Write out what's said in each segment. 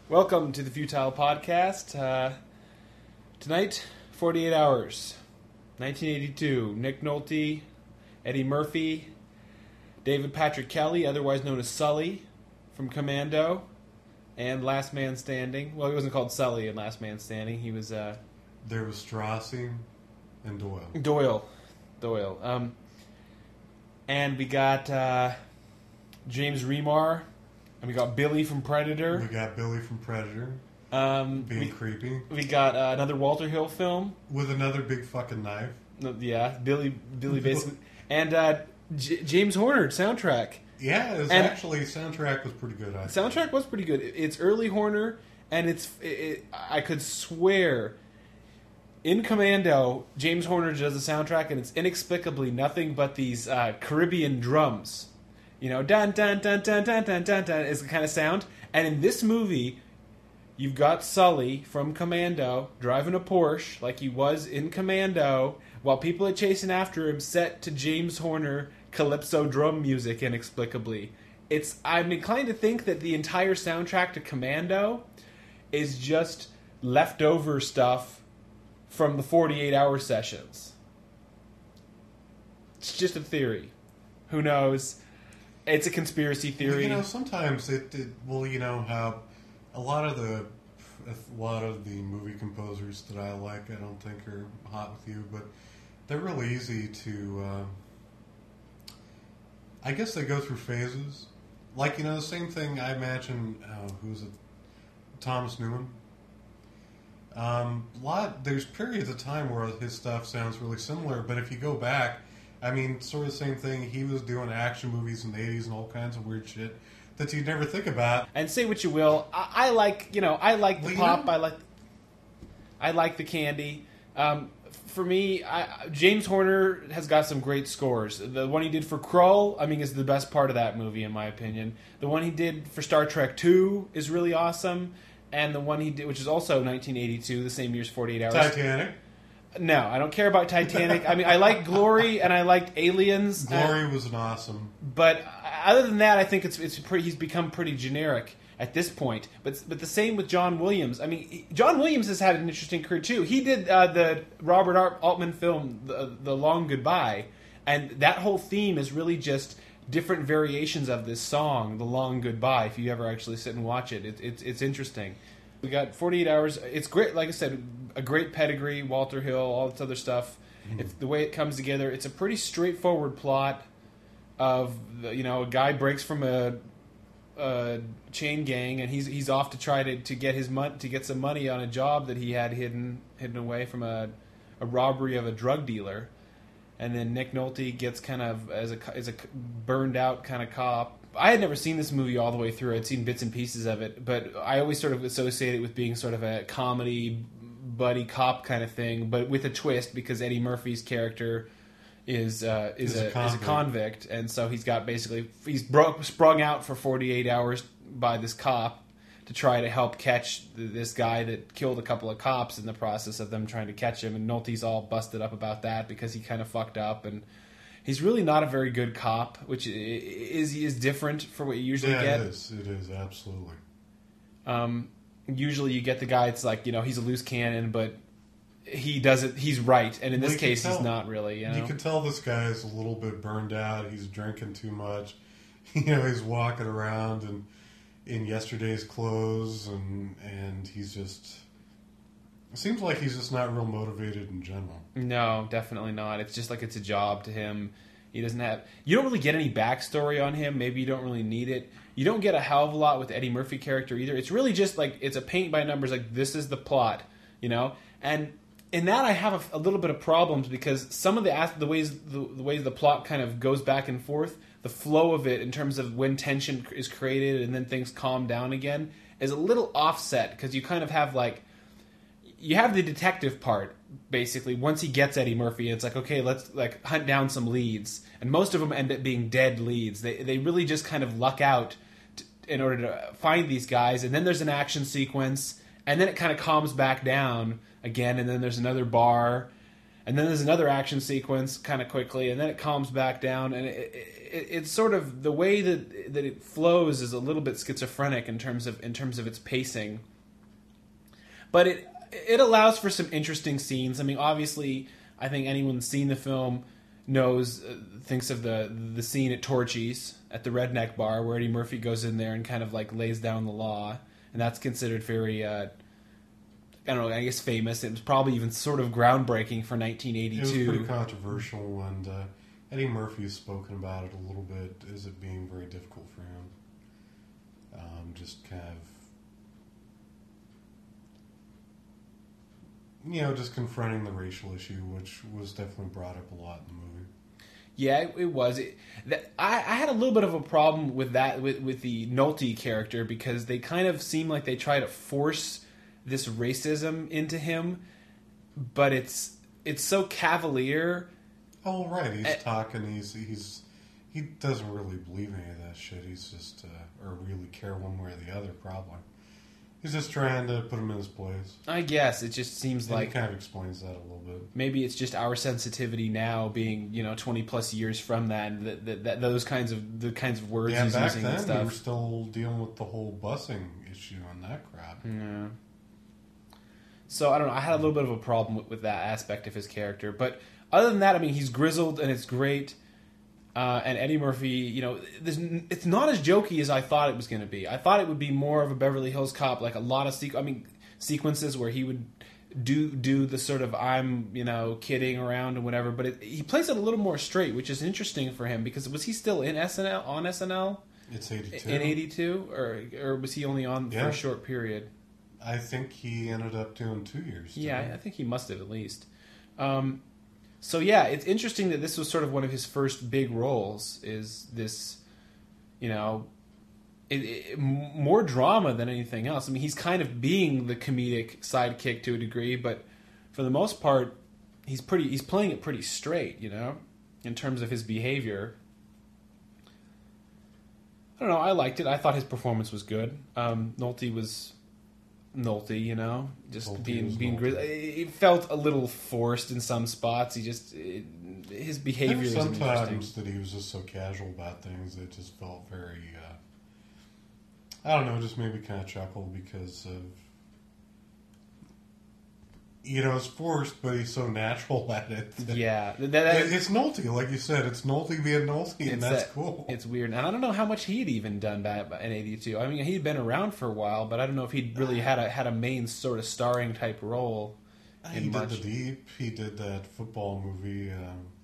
Welcome to the Futile Podcast. Tonight, 48 Hours, 1982. Nick Nolte, Eddie Murphy, David Patrick Kelly, otherwise known as Sully, from Commando, and Last Man Standing. Well, he wasn't called Sully in Last Man Standing. He was... There was Strassi and Doyle. And we got James Remar. And we got Billy from Predator. Being creepy. We got another Walter Hill film. With another big fucking knife. Yeah, Billy basically. And James Horner soundtrack. Yeah, soundtrack was pretty good. Soundtrack was pretty good. It's early Horner, and I could swear, in Commando, James Horner does the soundtrack, and it's inexplicably nothing but these Caribbean drums. You know, dun dun dun dun dun dun dun dun is the kind of sound. And in this movie, you've got Sully from Commando driving a Porsche like he was in Commando, while people are chasing after him, set to James Horner calypso drum music inexplicably. I'm inclined to think that the entire soundtrack to Commando is just leftover stuff from the 48-hour sessions. It's just a theory. Who knows? It's a conspiracy theory. Well, sometimes how a lot of the movie composers that I like, I don't think are hot with you, but they're really easy to. I guess they go through phases. Like, the same thing I imagine. Who's it? Thomas Newman. There's periods of time where his stuff sounds really similar, but if you go back. I mean, sort of the same thing. He was doing action movies in the 80s and all kinds of weird shit that you'd never think about. And say what you will, I like the pop. I like the candy. For me, James Horner has got some great scores. The one he did for Krull, is the best part of that movie, in my opinion. The one he did for Star Trek II is really awesome. And the one he did, which is also 1982, the same year's 48 Hours. Titanic. No, I don't care about Titanic. I like Glory and I liked Aliens. Glory was an awesome. But other than that, I think he's become pretty generic at this point. But the same with John Williams. John Williams has had an interesting career too. He did the Robert Altman film, The Long Goodbye, and that whole theme is really just different variations of this song, The Long Goodbye. If you ever actually sit and watch it, it's interesting. We got 48 Hours. It's great, like I said, a great pedigree, Walter Hill, all this other stuff. Mm-hmm. It's the way it comes together. It's a pretty straightforward plot of, a guy breaks from a chain gang, and he's off to try to get some money on a job that he had hidden away from a robbery of a drug dealer. And then Nick Nolte gets kind of as a burned out kind of cop. I had never seen this movie all the way through. I'd seen bits and pieces of it, but I always sort of associate it with being sort of a comedy buddy cop kind of thing, but with a twist because Eddie Murphy's character is a convict, and so he's sprung out for 48 hours by this cop to try to help catch this guy that killed a couple of cops in the process of them trying to catch him, and Nolte's all busted up about that because he kind of fucked up, and he's really not a very good cop, which is different for what you usually get. It is, absolutely. Usually you get the guy that's like, he's a loose cannon, but he's right, and in this case he's not really. You can tell this guy's a little bit burned out, he's drinking too much, he's walking around and in yesterday's clothes, and he's just... It seems like he's just not real motivated in general. No, definitely not. It's just like it's a job to him. He doesn't have... You don't really get any backstory on him. Maybe you don't really need it. You don't get a hell of a lot with the Eddie Murphy character either. It's really just like, it's a paint by numbers, like this is the plot, And in that I have a little bit of problems because some of the ways the plot kind of goes back and forth, the flow of it in terms of when tension is created and then things calm down again is a little offset because you kind of have like... You have the detective part, basically, once he gets Eddie Murphy, it's like, okay, let's like hunt down some leads. And most of them end up being dead leads. They really just kind of luck out in order to find these guys. And then there's an action sequence, and then it kind of calms back down again, and then there's another bar, And then there's another action sequence kind of quickly, and then it calms back down. And it's sort of the way that it flows is a little bit schizophrenic in terms of its pacing. But it allows for some interesting scenes. I mean, obviously, I think anyone who's seen the film thinks of the scene at Torchy's at the Redneck Bar where Eddie Murphy goes in there and kind of like lays down the law, and that's considered very I don't know, I guess famous. It was probably even sort of groundbreaking for 1982. It was pretty controversial, and Eddie Murphy has spoken about it a little bit as it being very difficult for him. Just kind of, just confronting the racial issue, which was definitely brought up a lot in the movie. Yeah, it was. I had a little bit of a problem with that, with the Nolte character, because they kind of seem like they try to force this racism into him, but it's so cavalier. Oh, right. He's talking. He doesn't really believe any of that shit. He's just or really care one way or the other. Probably. He's just trying to put him in his place. I guess it just seems and like he kind of explains that a little bit. Maybe it's just our sensitivity now, being 20 plus years from that those kinds of words he's back using then and stuff. We were still dealing with the whole busing issue and that crap. Yeah. So I don't know. I had a little bit of a problem with that aspect of his character, but other than that, I mean, he's grizzled and it's great. And Eddie Murphy, it's not as jokey as I thought it was going to be. I thought it would be more of a Beverly Hills Cop, like a lot of sequences where he would do the sort of I'm kidding around and whatever. But he plays it a little more straight, which is interesting for him, because was he still in SNL on SNL? It's 82. In 82, or was he only on for a short period? I think he ended up doing 2 years. Yeah, I think he must have at least. So yeah, it's interesting that this was sort of one of his first big roles. Is this, more drama than anything else. I mean, he's kind of being the comedic sidekick to a degree, but for the most part, he's playing it pretty straight, in terms of his behavior. I don't know. I liked it. I thought his performance was good. Nolte was Nolte, just being grizzled. It felt a little forced in some spots. His behavior was interesting. Sometimes that he was just so casual about things, it just felt very, I don't know, just made me kind of chuckle because of, it's forced, but he's so natural at it. Yeah. It's Nolte, like you said. It's Nolte being Nolte, and that's cool. It's weird. And I don't know how much he'd even done back in 82. I mean, he'd been around for a while, but I don't know if he'd really had a main sort of starring type role. He did The Deep. He did that football movie.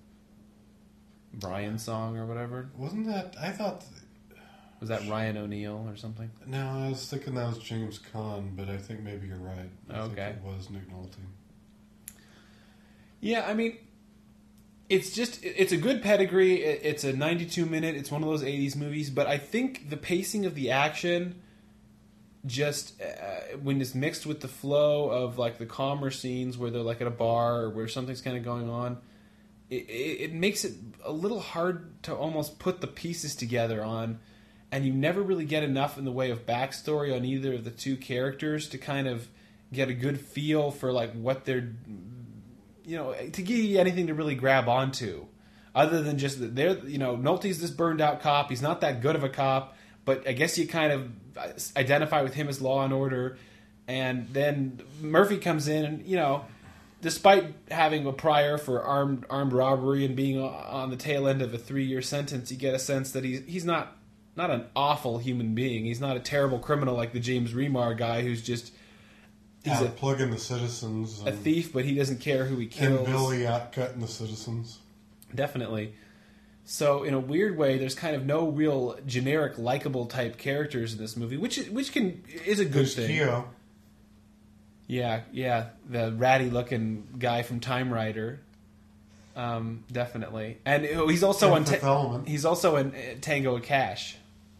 Brian Song or whatever. Wasn't that... I thought... Was that Ryan O'Neal or something? No, I was thinking that was James Caan, but I think maybe you're right. I think it was Nick Nolte. Yeah, I mean, it's a good pedigree. It's a 92-minute. It's one of those 80s movies, but I think the pacing of the action, just when it's mixed with the flow of like the calmer scenes where they're like at a bar or where something's kind of going on, it makes it a little hard to almost put the pieces together on. And you never really get enough in the way of backstory on either of the two characters to kind of get a good feel for like what they're, to give you anything to really grab onto, other than just that they're, Nolte's this burned out cop. He's not that good of a cop, but I guess you kind of identify with him as Law and Order. And then Murphy comes in, and despite having a prior for armed robbery and being on the tail end of a 3-year sentence, you get a sense that he's not an awful human being. He's not a terrible criminal like the James Remar guy who's just... He's plugging the citizens. A thief, but he doesn't care who he kills. And Billy outcutting the citizens. Definitely. So, in a weird way, there's kind of no real generic, likable type characters in this movie, which is a good thing. Keo. Yeah, the ratty-looking guy from Time Rider. Definitely. And he's also in Tango and Cash.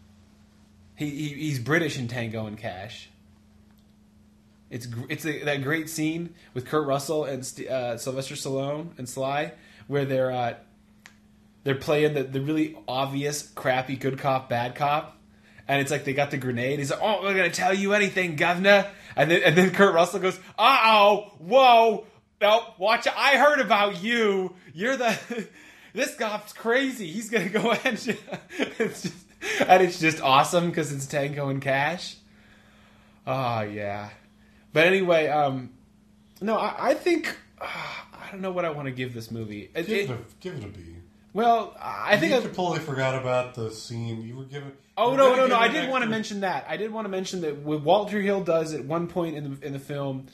He's British in Tango and Cash. It's that great scene with Kurt Russell and Sylvester Stallone and Sly, where they're playing the really obvious crappy good cop bad cop, and it's like they got the grenade. He's like, "Oh, we're gonna tell you anything, governor," and then Kurt Russell goes, "Uh-oh, whoa, Nope, watch it. I heard about you. You're the... This cop's crazy. He's going to go and... it's just awesome because it's Tango and Cash. Oh, yeah. But anyway, no, I think... I don't know what I want to give this movie. Give it a B. Well, I think... You completely forgot about the scene. You were given... Oh, no. I did want to mention that. I did want to mention that what Walter Hill does at one point in the film...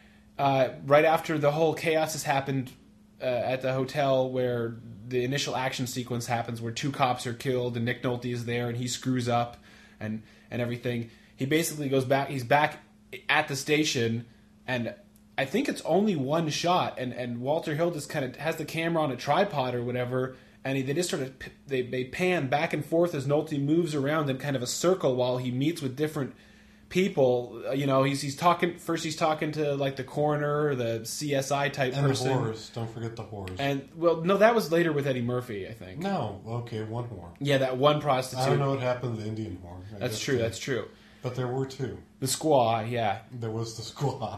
right after the whole chaos has happened at the hotel where the initial action sequence happens where 2 cops are killed and Nick Nolte is there and he screws up and everything. He basically goes back. He's back at the station and I think it's only one shot and Walter Hill just kind of has the camera on a tripod or whatever and they just sort of they pan back and forth as Nolte moves around in kind of a circle while he meets with different people. You know, he's talking to like the coroner, the CSI type and person, and the whores. Don't forget the whores. And well, no, that was later with Eddie Murphy, I think. No, okay, one whore. Yeah, that one prostitute. I don't know what happened to the Indian whore. That's true. That's true. But there were 2. The squaw, yeah. There was the squaw.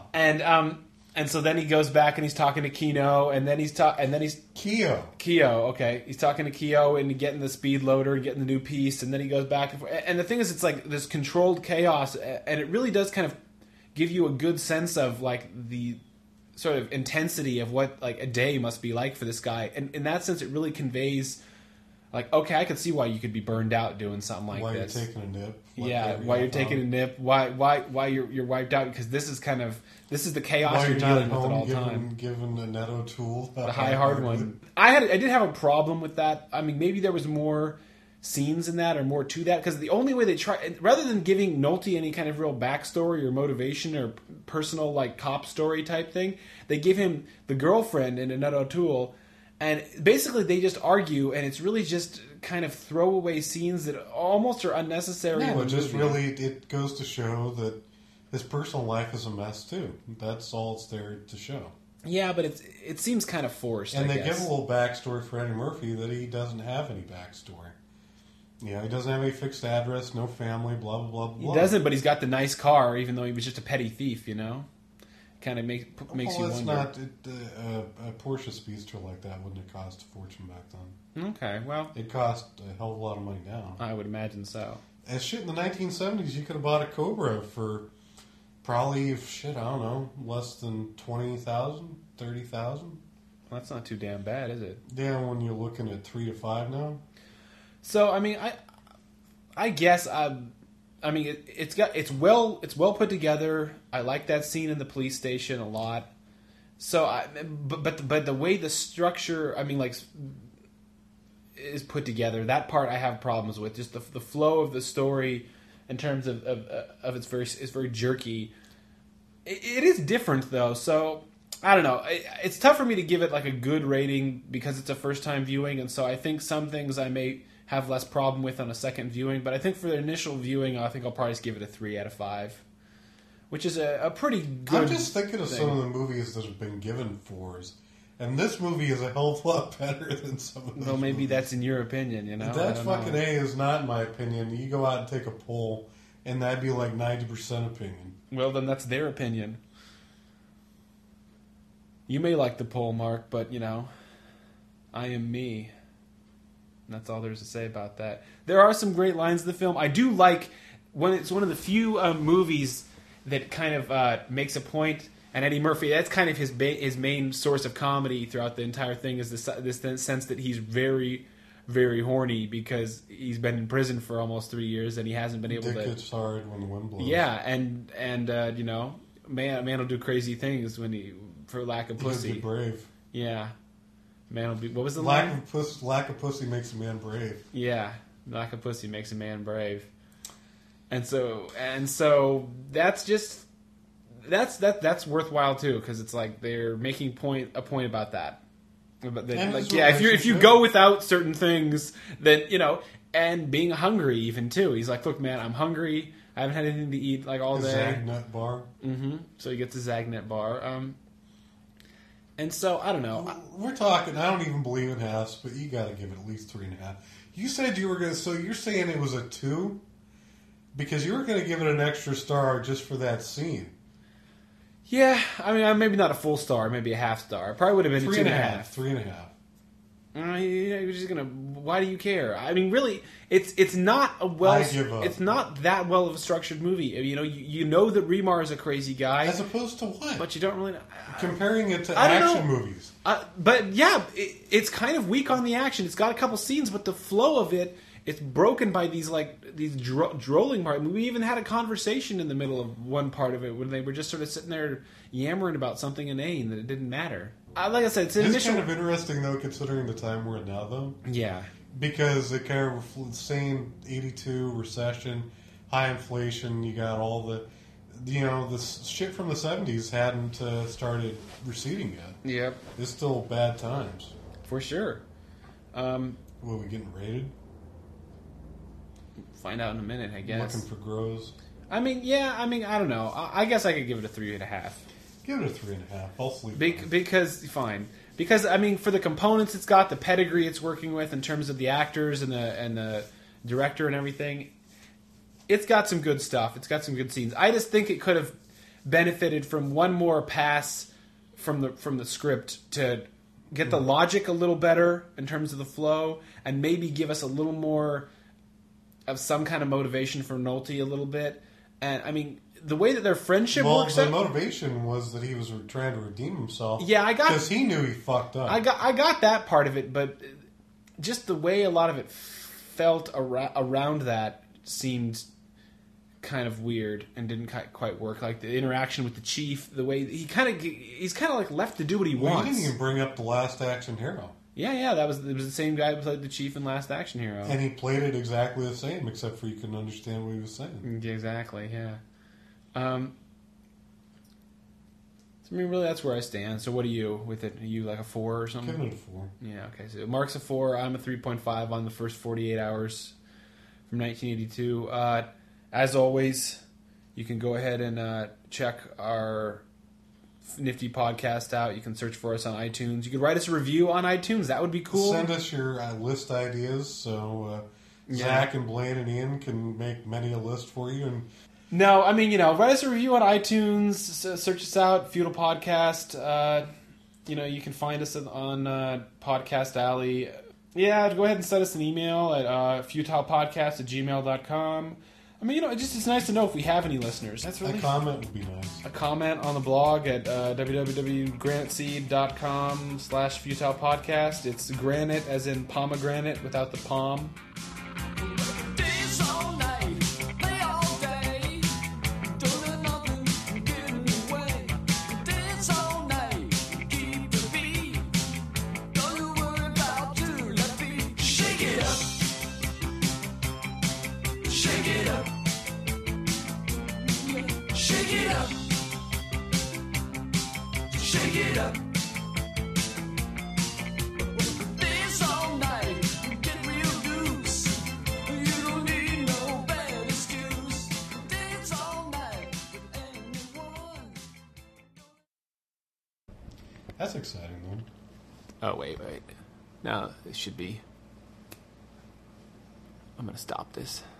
And so then he goes back and he's talking to Keno, and then he's Keo. Okay, he's talking to Keo and getting the speed loader and getting the new piece, and then he goes back and forth. And the thing is, it's like this controlled chaos, and it really does kind of give you a good sense of like the sort of intensity of what like a day must be like for this guy. And in that sense, it really conveys like, okay, I could see why you could be burned out doing something like this. Why you're taking a nip. Why you're taking a nip. Why you're wiped out, because this is the chaos you're dealing with at all time. Given Annette O'Toole the high hard one. I did have a problem with that. I mean, maybe there was more scenes in that or more to that, because the only way they try, rather than giving Nolte any kind of real backstory or motivation or personal like cop story type thing, they give him the girlfriend in Annette O'Toole. And basically, they just argue, and it's really just kind of throwaway scenes that almost are unnecessary. No, it goes to show that his personal life is a mess too. That's all it's there to show. Yeah, but it seems kind of forced. And they give a little backstory for Eddie Murphy that he doesn't have any backstory. You know, he doesn't have any fixed address, no family, blah blah blah blah. He doesn't, but he's got the nice car, even though he was just a petty thief. You know. Kind of makes you wonder. Not a Porsche Speedster like that wouldn't have cost a fortune back then. Okay, well, it cost a hell of a lot of money now. I would imagine so. As shit in the 1970s, you could have bought a Cobra for probably I don't know, less than $20,000, $30,000. Well, that's not too damn bad, is it? Yeah, when you're looking at 3 to 5 now. So I mean, I guess I mean, it's well put together. I like that scene in the police station a lot. So, but the way the structure, I mean, like, is put together, that part I have problems with. Just the flow of the story, in terms of it's very jerky. It is different though, so I don't know. It's tough for me to give it like a good rating because it's a first time viewing, and so I think some things I may have less problem with on a second viewing, but I think for the initial viewing, I think I'll probably just give it a 3 out of 5, which is a pretty good. I'm just thinking of some of the movies that have been given 4s, and this movie is a hell of a lot better than some of those. Well, maybe movies. That's in your opinion, you know. That fucking A is not in my opinion. You go out and take a poll, and that'd be like 90% opinion. Well, then that's their opinion. You may like the poll, Mark, but you know, I am me. That's all there's to say about that. There are some great lines in the film. I do like when it's one of the few movies that kind of makes a point. And Eddie Murphy, that's kind of his main source of comedy throughout the entire thing, is this sense that he's very, very horny because he's been in prison for almost 3 years and he hasn't been able to. Dick gets hard when the wind blows. Yeah, and you know, man will do crazy things for lack of pussy. Be brave. Yeah. Man will be. What was the lack line? Lack of pussy makes a man brave. Yeah, lack of pussy makes a man brave. And so that's just that's worthwhile too, because it's like they're making a point about that. If you go without certain things, then you know, and being hungry even too. He's like, look, man, I'm hungry. I haven't had anything to eat like all day. Zagnut bar. Mm-hmm. So he gets a Zagnut bar. And so, I don't know. We're talking, I don't even believe in halves, but you got to give it at least 3.5. You said you were going to, so you're saying it was a 2? Because you were going to give it an extra star just for that scene. Yeah, I mean, maybe not a full star, maybe a half star. Probably would have been a 2.5. 3.5. You're just gonna. Why do you care? I mean, really, it's not a well. I give up. It's not that well of a structured movie. You know that Remar is a crazy guy, As opposed to what? but you don't really know. Comparing it to I don't action know. movies. But yeah, it's kind of weak on the action. It's got a couple scenes, but the flow of it, it's broken by these drolling parts. I mean, we even had a conversation in the middle of one part of it when they were just sort of sitting there yammering about something inane that it didn't matter. Like I said, it's an It's initial. kind of interesting, though, considering the time we're in now, though. Yeah. Because it kind of reflects same 82 recession, high inflation. You got all the, the shit from the 70s hadn't started receding yet. Yep. It's still bad times. For sure. What are we getting rated? Find out in a minute, I guess. Looking for grows. I mean, I don't know. I guess I could give it a 3.5. Give it a 3.5. I'll sleep. Because I mean, for the components it's got, the pedigree it's working with in terms of the actors and the director and everything, it's got some good stuff. It's got some good scenes. I just think it could have benefited from one more pass from the script to get the logic a little better in terms of the flow, and maybe give us a little more of some kind of motivation for Nolte a little bit. And I mean, the way that their friendship works the out. motivation was that he was trying to redeem himself. Yeah, I got, because he knew he fucked up. I got that part of it, but just the way a lot of it felt around that seemed kind of weird and didn't quite work. Like the interaction with the chief, the way he's kind of like left to do what he wants. He didn't even bring up the Last Action Hero. Yeah, it was the same guy who played the chief in Last Action Hero, and he played it exactly the same, except for you couldn't understand what he was saying. Exactly, yeah. So, I mean, really, that's where I stand. So, what are you with it? Are you like a 4 or something? Giving it a 4. Yeah, okay. So, Mark's a 4. I'm a 3.5 on the first 48 hours from 1982. As always, you can go ahead and check our nifty podcast out. You can search for us on iTunes. You could write us a review on iTunes. That would be cool. Send us your list ideas so Zach and Blaine and Ian can make many a list for you. And no, I mean, write us a review on iTunes. Search us out, Feudal Podcast. You can find us on Podcast Alley. Yeah, go ahead and send us an email at futilepodcast@gmail.com. I mean, it's nice to know if we have any listeners. That's really a comment would be nice. A comment on the blog at www.graniteseed.com/futilepodcast. It's granite as in pomegranate without the palm. That's exciting, though. Oh, wait. Now, it should be... I'm going to stop this.